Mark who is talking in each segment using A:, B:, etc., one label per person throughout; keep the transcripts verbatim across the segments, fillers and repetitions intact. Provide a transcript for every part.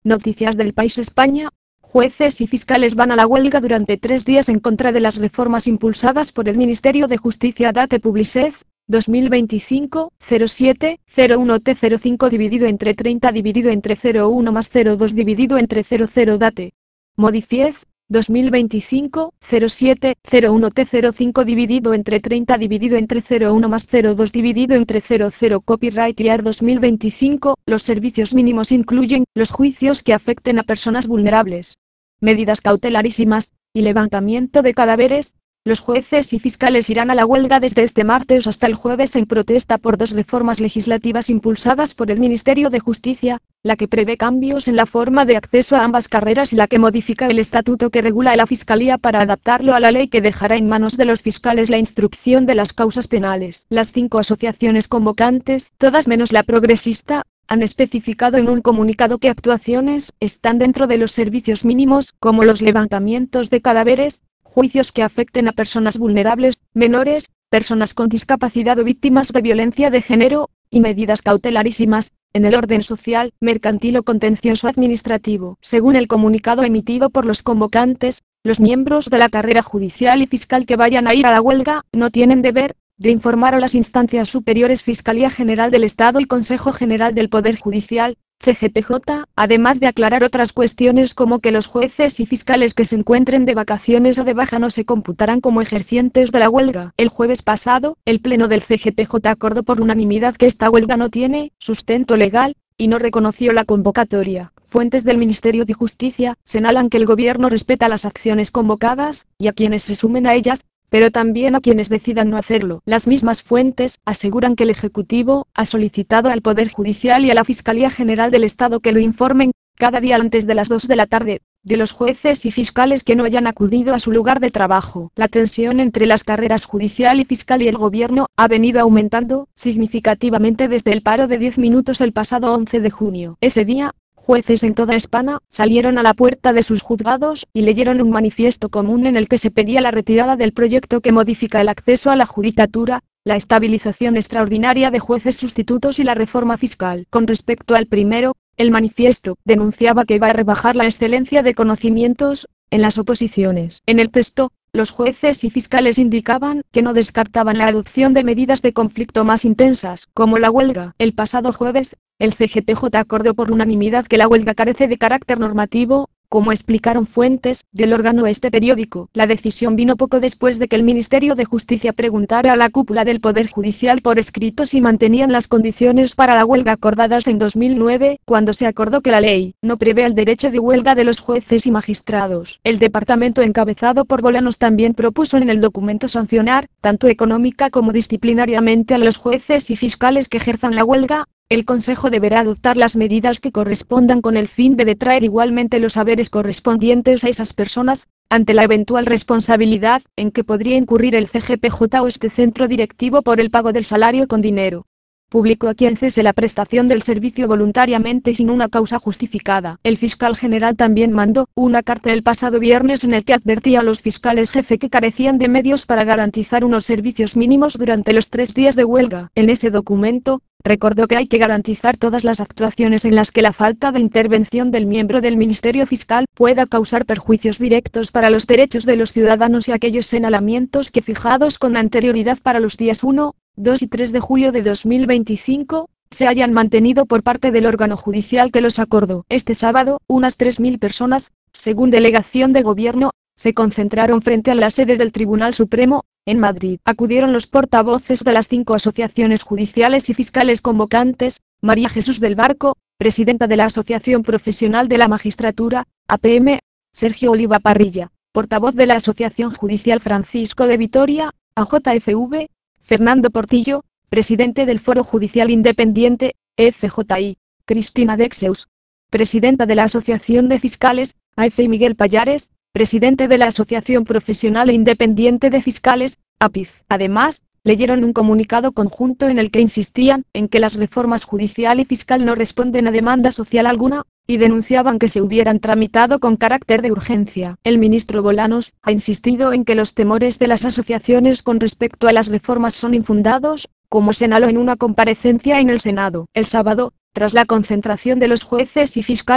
A: Noticias del País España. Jueces y fiscales van a la huelga durante tres días en contra de las reformas impulsadas por el Ministerio de Justicia. Date Publicez, dos mil veinticinco, cero siete, cero uno T cero cinco dividido entre treinta dividido entre cero uno más cero dos dividido entre cero cero. Date. Modifiez, dos mil veinticinco, cero siete, cero uno T cero cinco dividido entre treinta dividido entre cero uno más cero dos dividido entre cero cero. Copyright Year dos mil veinticinco. Los servicios mínimos incluyen los juicios que afecten a personas vulnerables, medidas cautelarísimas y levantamiento de cadáveres. Los jueces y fiscales irán a la huelga desde este martes hasta el jueves en protesta por dos reformas legislativas impulsadas por el Ministerio de Justicia, la que prevé cambios en la forma de acceso a ambas carreras y la que modifica el estatuto que regula a la Fiscalía para adaptarlo a la ley que dejará en manos de los fiscales la instrucción de las causas penales. Las cinco asociaciones convocantes, todas menos la progresista, han especificado en un comunicado que actuaciones están dentro de los servicios mínimos, como los levantamientos de cadáveres, juicios que afecten a personas vulnerables, menores, personas con discapacidad o víctimas de violencia de género, y medidas cautelarísimas, en el orden social, mercantil o contencioso administrativo. Según el comunicado emitido por los convocantes, los miembros de la carrera judicial y fiscal que vayan a ir a la huelga, no tienen deber de informar a las instancias superiores Fiscalía General del Estado y Consejo General del Poder Judicial, C G P J, además de aclarar otras cuestiones como que los jueces y fiscales que se encuentren de vacaciones o de baja no se computarán como ejercientes de la huelga. El jueves pasado, el Pleno del C G P J acordó por unanimidad que esta huelga no tiene sustento legal, y no reconoció la convocatoria. Fuentes del Ministerio de Justicia señalan que el gobierno respeta las acciones convocadas, y a quienes se sumen a ellas, pero también a quienes decidan no hacerlo. Las mismas fuentes aseguran que el Ejecutivo ha solicitado al Poder Judicial y a la Fiscalía General del Estado que lo informen, cada día antes de las dos de la tarde, de los jueces y fiscales que no hayan acudido a su lugar de trabajo. La tensión entre las carreras judicial y fiscal y el gobierno ha venido aumentando significativamente desde el paro de diez minutos el pasado once de junio. Ese día, jueces en toda España salieron a la puerta de sus juzgados y leyeron un manifiesto común en el que se pedía la retirada del proyecto que modifica el acceso a la judicatura, la estabilización extraordinaria de jueces sustitutos y la reforma fiscal. Con respecto al primero, el manifiesto denunciaba que iba a rebajar la excelencia de conocimientos en las oposiciones. En el texto, los jueces y fiscales indicaban que no descartaban la adopción de medidas de conflicto más intensas, como la huelga. El pasado jueves, el C G P J acordó por unanimidad que la huelga carece de carácter normativo, como explicaron fuentes del órgano a este periódico. La decisión vino poco después de que el Ministerio de Justicia preguntara a la cúpula del Poder Judicial por escrito si mantenían las condiciones para la huelga acordadas en dos mil nueve, cuando se acordó que la ley no prevé el derecho de huelga de los jueces y magistrados. El departamento encabezado por Bolanos también propuso en el documento sancionar, tanto económica como disciplinariamente a los jueces y fiscales que ejerzan la huelga. El Consejo deberá adoptar las medidas que correspondan con el fin de detraer igualmente los haberes correspondientes a esas personas, ante la eventual responsabilidad en que podría incurrir el C G P J o este centro directivo por el pago del salario con dinero público a quien cese la prestación del servicio voluntariamente y sin una causa justificada. El fiscal general también mandó una carta el pasado viernes en el que advertía a los fiscales jefe que carecían de medios para garantizar unos servicios mínimos durante los tres días de huelga. En ese documento, recordó que hay que garantizar todas las actuaciones en las que la falta de intervención del miembro del Ministerio Fiscal pueda causar perjuicios directos para los derechos de los ciudadanos y aquellos señalamientos que fijados con anterioridad para los días uno, dos y tres de julio de dos mil veinticinco, se hayan mantenido por parte del órgano judicial que los acordó. Este sábado, unas tres mil personas, según delegación de gobierno, se concentraron frente a la sede del Tribunal Supremo, en Madrid. Acudieron los portavoces de las cinco asociaciones judiciales y fiscales convocantes: María Jesús del Barco, presidenta de la Asociación Profesional de la Magistratura, A P M; Sergio Oliva Parrilla, portavoz de la Asociación Judicial Francisco de Vitoria, A J F V; Fernando Portillo, presidente del Foro Judicial Independiente, F J I; Cristina Dexeus, presidenta de la Asociación de Fiscales, A F; y Miguel Payares, presidente de la Asociación Profesional e Independiente de Fiscales, A P I F. Además, leyeron un comunicado conjunto en el que insistían en que las reformas judicial y fiscal no responden a demanda social alguna, y denunciaban que se hubieran tramitado con carácter de urgencia. El ministro Bolanos ha insistido en que los temores de las asociaciones con respecto a las reformas son infundados, como señaló en una comparecencia en el Senado. El sábado, tras la concentración de los jueces y fiscales,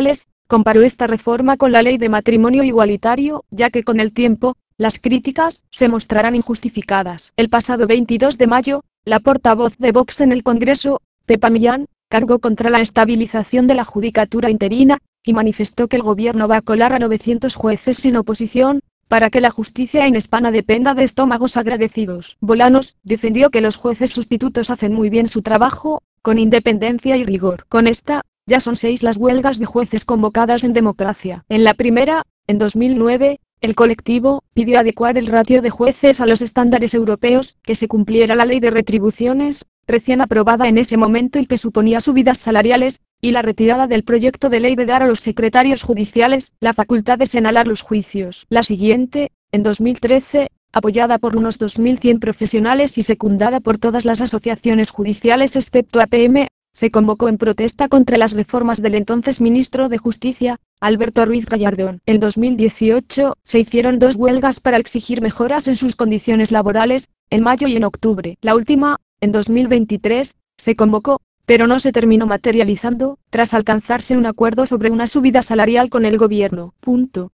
A: comparó esta reforma con la ley de matrimonio igualitario, ya que con el tiempo, las críticas se mostrarán injustificadas. El pasado veintidós de mayo, la portavoz de Vox en el Congreso, Pepa Millán, cargó contra la estabilización de la judicatura interina, y manifestó que el gobierno va a colar a novecientos jueces sin oposición, para que la justicia en España dependa de estómagos agradecidos. Bolanos defendió que los jueces sustitutos hacen muy bien su trabajo, con independencia y rigor. Con esta, ya son seis las huelgas de jueces convocadas en democracia. En la primera, en dos mil nueve, el colectivo pidió adecuar el ratio de jueces a los estándares europeos, que se cumpliera la ley de retribuciones, recién aprobada en ese momento y que suponía subidas salariales, y la retirada del proyecto de ley de dar a los secretarios judiciales la facultad de señalar los juicios. La siguiente, en dos mil trece, apoyada por unos dos mil cien profesionales y secundada por todas las asociaciones judiciales excepto A P M, se convocó en protesta contra las reformas del entonces ministro de Justicia, Alberto Ruiz Gallardón. En dos mil dieciocho, se hicieron dos huelgas para exigir mejoras en sus condiciones laborales, en mayo y en octubre. La última, en dos mil veintitrés, se convocó, pero no se terminó materializando, tras alcanzarse un acuerdo sobre una subida salarial con el gobierno. Punto.